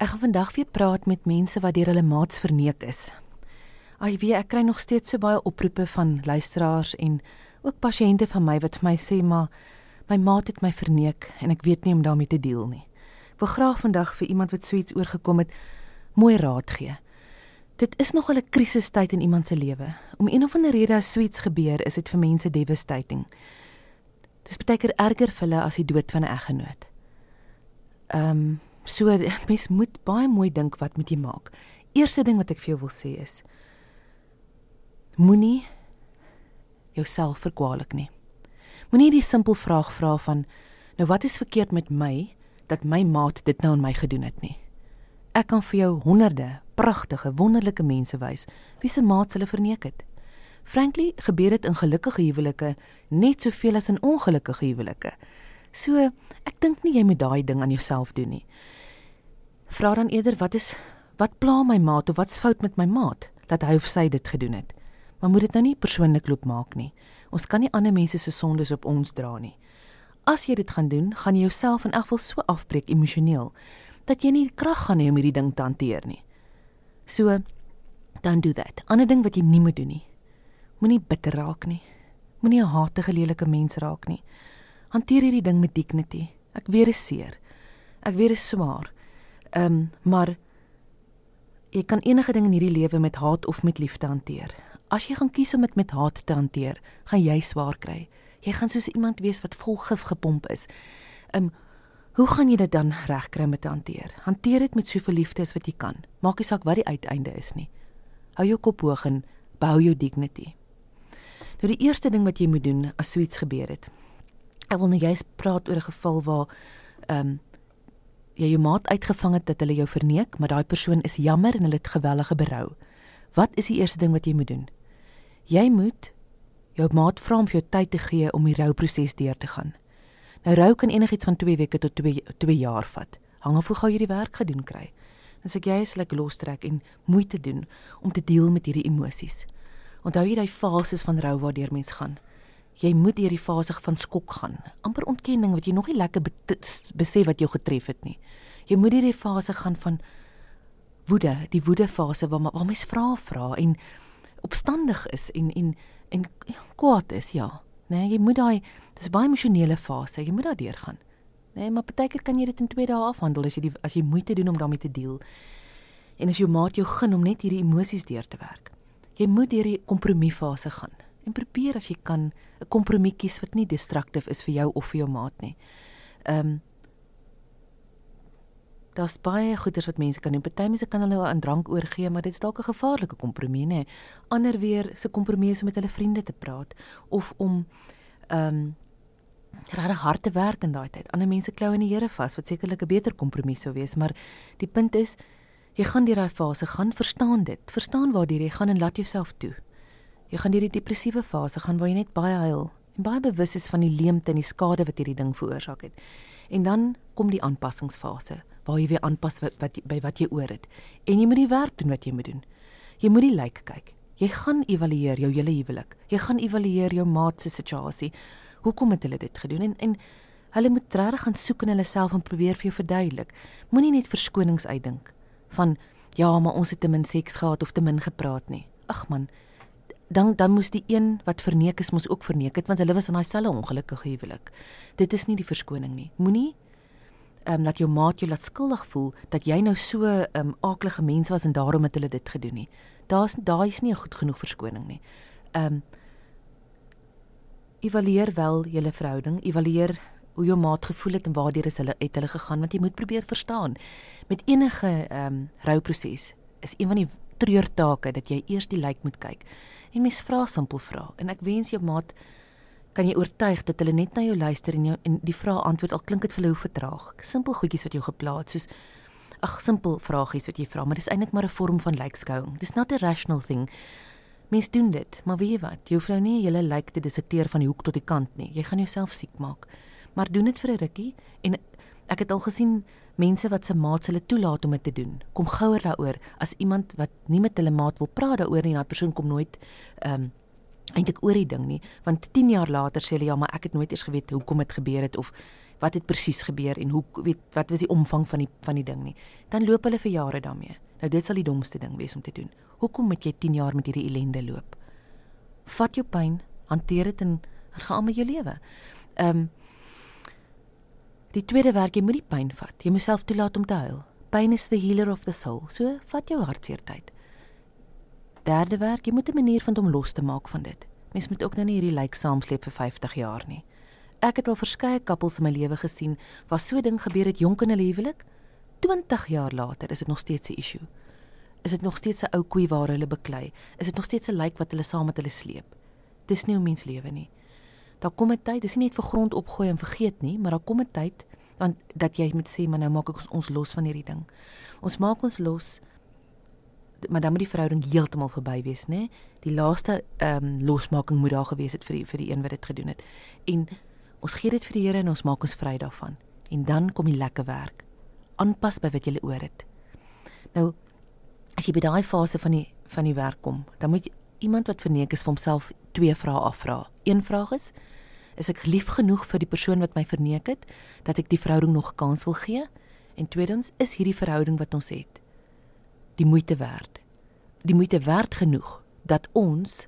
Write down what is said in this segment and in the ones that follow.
Ek gaan vandag weer praat met mense wat deur hulle maats verneek is. Ek kry nog steeds so baie oproepe van luisteraars en ook pasiënte van my wat vir my sê, maar my maat het my verneek en ek weet nie om daarmee te deel nie. Ek wil graag vandag vir iemand wat so iets oorgekom het, mooi raad gee. Dit is nogal 'n krisistyd in iemand se lewe. Om een of ander rede as so iets gebeur, is dit vir mense devastating. Dit is baie keer erger vir hulle as die dood van 'n eggenoot. So, mens moet baie mooi dink wat moet jy maak. Eerste ding wat ek vir jou wil sê is, moenie jouself verkwalik nie. Moenie die simpel vraag vra van, nou wat is verkeerd met my, dat my maat dit nou aan my gedoen het nie. Ek kan vir jou honderde, pragtige, wonderlike mense wys, wie se maat hulle verneek het. Frankly, gebeur dit in gelukkige huwelike, net soveel as in ongelukkige huwelike. So, ek dink nie jy moet daai ding aan jouself doen nie. Vra dan eerder, wat pla my maat, of wat's fout met my maat, dat hy of sy dit gedoen het. Maar moet dit nou nie persoonlik loop maak nie. Ons kan nie ander mense se sondes op ons dra nie. As jy dit gaan doen, gaan jy jouself in elk geval so afbreek emosioneel, dat jy nie krag gaan hê om hierdie ding te hanteer nie. So, don't do that. Ander ding wat jy nie moet doen nie. Moenie bitter raak nie. Moenie 'n hatige, lelike mens raak nie. Hanteer hierdie ding met dignity. Ek weet dit is seer. Ek weet dit is swaar. Maar jy kan enige ding in hierdie lewe met haat of met liefde hanteer. As jy gaan kies om dit met haat te hanteer, gaan jy swaar kry. Jy gaan soos iemand wees wat vol gif gepomp is. Hoe gaan jy dit dan regkry met te hanteer? Hanteer dit met soveel liefde as wat jy kan. Maak nie saak wat die uiteinde is nie. Hou jou kop hoog en behou jou dignity. Nou die eerste ding wat jy moet doen as so iets gebeur het. Ek wil nou juist praat oor 'n geval waar jy jou maat uitgevang het dat hulle jou verneek, maar daai persoon is jammer en hulle het gewellige berou. Wat is die eerste ding wat jy moet doen? Jy moet jou maat vra om vir jou tyd te gee om die rouproses deur te gaan. Nou rou kan enigiets van 2 weke tot 2 jaar vat. Hang af hoe gou jy die werk gedoen kry. As ek jy is like lostrek en moeite doen om te deel met hierdie emosies. Onthou jy die fases van rou waardeur mens gaan. Jy moet deur die fase van skok gaan. Amper ontkenning wat jy nog nie lekker besef wat jou getref het nie. Jy moet deur die fase gaan van woede, die woedefase waar mens vra en opstandig is en kwaad is, ja. Nee, jy moet dis baie emosionele fase, jy moet daar deurgaan. Nee, maar partykeer kan jy dit in 2 dae afhandel as jy moeite doen om daarmee te deel. En as jou maat jou gun om net hierdie emosies deur te werk. Jy moet deur die kompromiefase gaan. En probeer as jy kan 'n kompromie kies wat nie destruktief is vir jou of vir jou maat nie. Daar's baie goeders wat mense kan doen. Party mense kan hulle aan drank oorgee, maar dit is dalk 'n gevaarlike kompromie, nê. Ander weer se kompromie is om met hulle vriende te praat of om regtig hard te werk in daai tyd. Ander mense klou in die Here vas, wat sekerlik 'n beter kompromie sou wees, maar die punt is, jy gaan deur daai fase gaan, verstaan dit. Verstaan waardeur jy gaan en laat jouself toe. Jy gaan deur die depressiewe fase gaan waar jy net baie huil en baie bewus is van die leemte en die skade wat hierdie ding veroorsaak het. En dan kom die aanpassingsfase waar jy weer aanpas by wat jy oor het. En jy moet die werk doen wat jy moet doen. Jy moet die lyk kyk. Jy gaan evalueer jou hele huwelik. Jy gaan evalueer jou maat se situasie. Hoekom het hulle dit gedoen? En hulle moet regtig gaan soek in hulle self en probeer vir jou verduidelik. Moenie net verskonings uitdink van ja, maar ons het te min seks gehad of te min gepraat nie. Ag man, dan moes die een wat verneek is moes ook verneek het, want hulle was in daai selfe ongelukkige huwelik. Dit is nie die verskoning nie. Moenie dat jou maat jou laat skuldig voel dat jy nou so aaklige mens was en daarom het hulle dit gedoen nie. Daar is nie 'n goed genoeg verskoning nie. Evalueer wel julle verhouding, evalueer hoe jou maat gevoel het en waardeur het hulle gegaan, want jy moet probeer verstaan. Met enige rouproses is een van die treurtake dat jy eers die lyk moet kyk. En mens vra simpel vra. En ek wens jou maat kan jy oortuig dat hulle net na jou luister en die vraag antwoord, al klink dit vir hulle hoe vertraag. Simpel goedjies wat jou geplaat, soos simpel vragies wat jy vra, maar dis eintlik maar 'n vorm van lykskouing. Dis not a rational thing. Mens doen dit, maar weet jy wat? Jy hoef nou nie julle lyk te dissekteer van die hoek tot die kant nie. Jy gaan jouself siek maak. Maar doen dit vir 'n rukkie en ek het al gesien mense wat se maats hulle toelaat om dit te doen. Kom gouer daaroor as iemand wat nie met hulle maat wil praat daaroor nie, daai persoon kom nooit eintlik oor die ding nie, want 10 jaar later sê hulle ja, maar ek het nooit eens geweet hoekom dit gebeur het of wat het presies gebeur en wat was die omvang van die ding nie. Dan loop hulle vir jare daarmee. Nou dit sal die domste ding wees om te doen. Hoekom moet jy 10 jaar met hierdie ellende loop? Vat jou pyn, hanteer dit en gaan aan met jou lewe. Die tweede werk, jy moet die pyn vat. Jy moet self toelaat om te huil. Pain is the healer of the soul. So vat jou hartseer tyd. Derde werk, jy moet 'n manier vind om los te maak van dit. Mens moet ook nou nie hierdie lijk saamsleep vir 50 jaar nie. Ek het al verskeie koppels in my lewe gesien waar so 'n ding gebeur het jonk in hulle huwelik. 20 jaar later is dit nog steeds 'n issue. Is dit nog steeds 'n ou koei waar hulle beklei? Is dit nog steeds 'n lijk wat hulle saam met hulle sleep? Dis nie 'n mens lewe nie. Daar kom 'n tyd, dis nie net vir grond opgooi en vergeet nie, maar daar kom 'n tyd want dat jy moet sê, maar nou maak ek ons los van hierdie ding. Ons maak ons los, maar dan moet die verhouding heeltemal verby wees, né? Die laaste losmaking moet daar gewees het vir die een wat dit gedoen het. En ons gee dit vir die Here en ons maak ons vry daarvan. En dan kom die lekker werk. Aanpas by wat jy oor het. Nou, as jy by daai fase van die werk kom, dan moet iemand wat verneek is vir homself 2 vrae afvra. Een vraag is ek lief genoeg vir die persoon wat my verneek het, dat ek die verhouding nog 'n kans wil gee? En tweedens, is hierdie verhouding wat ons het die moeite werd? Die moeite werd genoeg dat ons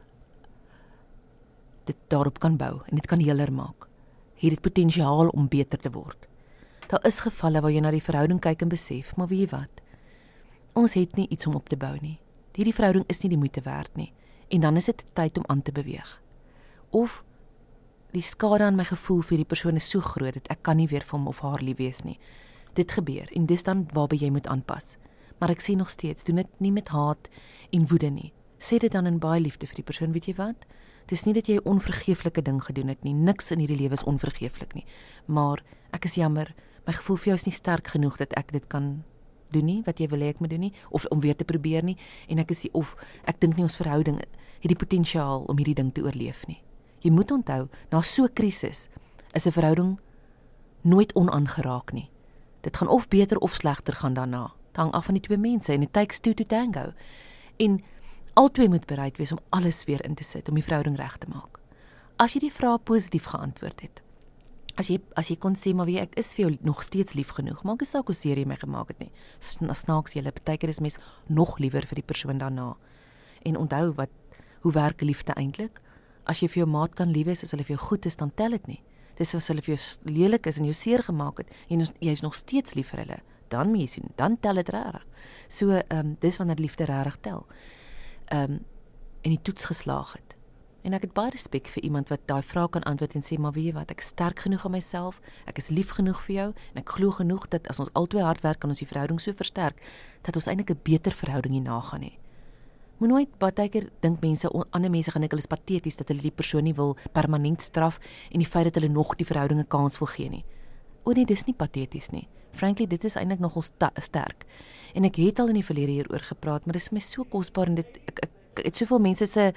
dit daarop kan bou en dit kan heler maak. Hier het potensiaal om beter te word. Daar is gevalle waar jy na die verhouding kyk en besef, maar weet jy wat? Ons het nie iets om op te bou nie. Hierdie verhouding is nie die moeite werd nie. En dan is dit tyd om aan te beweeg. Of die skade aan my gevoel vir die persoon is so groot dat ek kan nie weer vir hom of haar lief wees nie. Dit gebeur en dis dan waarby jy moet aanpas. Maar ek sê nog steeds, doen dit nie met haat en woede nie. Sê dit dan in baie liefde vir die persoon, weet jy wat? Dis nie dat jy 'n onvergeeflike ding gedoen het nie. Niks in hierdie lewe is onvergeeflik nie. Maar ek is jammer, my gevoel vir jou is nie sterk genoeg dat ek dit kan doen nie, wat jy wil hê ek moet doen nie, of om weer te probeer nie. En ek dink nie ons verhouding het die potensiaal om hierdie ding te oorleef nie. Jy moet onthou, na so 'n krisis is 'n verhouding nooit onaangeraak nie. Dit gaan of beter of slegter gaan daarna. Dit hang af van die twee mense en it takes two to tango. En albei moet bereid wees om alles weer in te sit om die verhouding reg te maak. As jy die vraag positief geantwoord het, as jy kon sê, maar wie, ek is vir jou nog steeds lief genoeg, maak nie saak hoe seer jy my gemaak het nie. Snaaks julle, partykeer is mens nog liewer vir die persoon daarna. En onthou hoe werk liefde eintlik? As jy vir jou maat kan lief wees, as hulle vir jou goed is, dan tel dit nie. Dis as hulle vir jou lelik is en jou seer gemaak het, en jy is nog steeds lief vir hulle, dan moet jy sien, dan tel dit regtig. So, dis wanneer liefde regtig tel. En die toets geslaag het. En ek het baie respek vir iemand wat daai vraag kan antwoord en sê, maar weet jy wat, ek is sterk genoeg aan myself, ek is lief genoeg vir jou, en ek glo genoeg dat as ons albei hard werk, kan ons die verhouding so versterk, dat ons eintlik 'n beter verhouding hierna gaan hê. Moet nooit, partykeer dink mense, ander mense gaan dink hulle is pateties, dat hulle die persoon nie wil permanent straf, en die feit dat hulle nog die verhouding 'n kans wil gee nie. O nee, dis nie pateties nie. Frankly, dit is eintlik nogal sterk. En ek het al in die verlede hieroor gepraat, maar dit is my so kosbaar, en ek het soveel mense se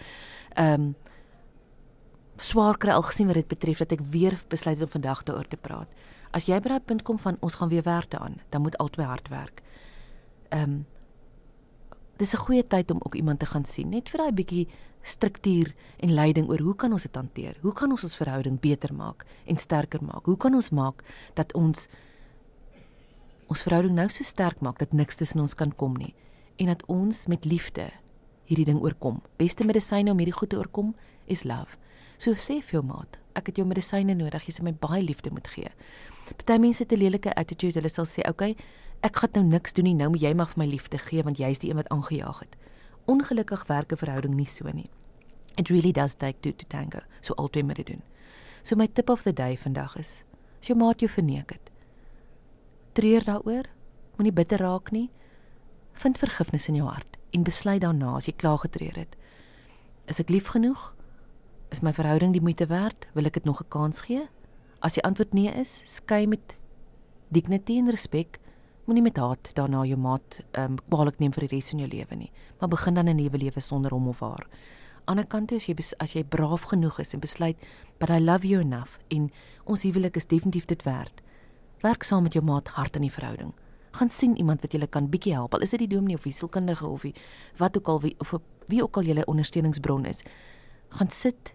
swaar kry al gesien wat dit betref, dat ek weer besluit het om vandag daaroor te praat. As jy by daai punt kom van, ons gaan weer werk daaraan, dan moet albei hard werk. Dis 'n goeie tyd om ook iemand te gaan sien, net vir daai bietjie struktuur en leiding oor hoe kan ons dit hanteer? Hoe kan ons verhouding beter maak en sterker maak? Hoe kan ons maak dat ons verhouding nou so sterk maak dat niks tussen ons kan kom nie, en dat ons met liefde hierdie ding oorkom. Beste medisyne om hierdie goed te oorkom is love. So sê vir jou maat, ek het jou medisyne nodig, jy sê my baie liefde moet gee. Party mense het 'n lelike attitude, hulle sal sê, okay, ek gaan nou niks doen nie, nou moet jy maar vir my liefde gee, want jy is die een wat aangejaag het. Ongelukkig werk 'n verhouding nie so nie. It really does take two to tango, so altyd moet dit doen. So my tip of the day vandag is, as jou maat jou verneek het, treur daaroor, moenie bitter raak nie, vind vergifnis in jou hart, en besluit daarna, as jy klaar getreur het, is ek lief genoeg? Is my verhouding die moeite werd? Wil ek dit nog 'n kans gee? As die antwoord nee is, skei met dignity en respek, moenie met haat daarna jou maat kwaadlik neem vir die res van jou lewe nie, maar begin dan 'n nuwe lewe sonder hom of haar. Aan die ander kant, as jy braaf genoeg is en besluit, but I love you enough, en ons huwelik is definitief dit werd, werk saam met jou maat hard aan die verhouding. Gaan sien iemand wat julle kan bietjie help, al is dit die dominee of die sielkundige of wat ook al, of wie ook al julle ondersteuningsbron is. Gaan sit,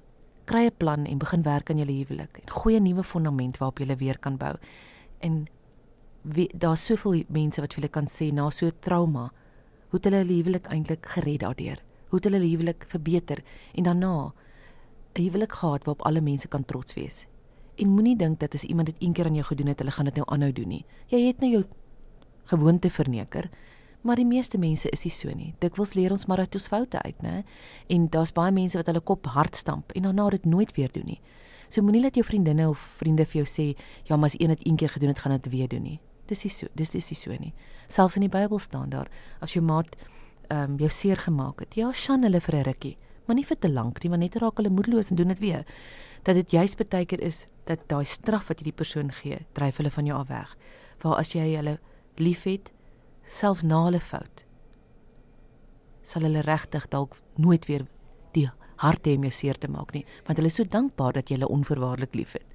kry 'n plan en begin werk aan julle huwelik en gooi 'n nuwe fondament waarop julle weer kan bou. En daar's soveel mense wat vir julle kan sê na so 'n trauma, hoe het hulle huwelik eintlik gered daardeur? Hoe het hulle huwelik verbeter en daarna 'n huwelik gehad waarop alle mense kan trots wees? En moenie dink dat as iemand dit een keer aan jou gedoen het, hulle gaan dit nou aanhou doen nie. Jy het nou jou gewoonte verneker, maar die meeste mense is nie so nie. Dikwels leer ons maar uit ons foute uit, né? En daar's baie mense wat hulle kop hard stamp en daarna dit nooit weer doen nie. So moenie laat jou vriendinne of vriende vir jou sê, ja, maar as een dit een keer gedoen het, gaan dit weer doen nie. Dis nie so nie. Selfs in die Bybel staan daar, as jou maat jou seer gemaak het, ja, sjan hulle vir 'n rukkie, maar nie vir te lank nie, want net raak hulle moedeloos en doen dit weer. Dat dit juist baie keer is dat daai straf wat jy die persoon gee, dryf hulle van jou af weg. Waar as jy hulle liefhet, selfs na hulle fout, sal hulle regtig dalk nooit weer die hart hê om jou seer te maak nie, want hulle is so dankbaar dat jy hulle onvoorwaardelik liefhet.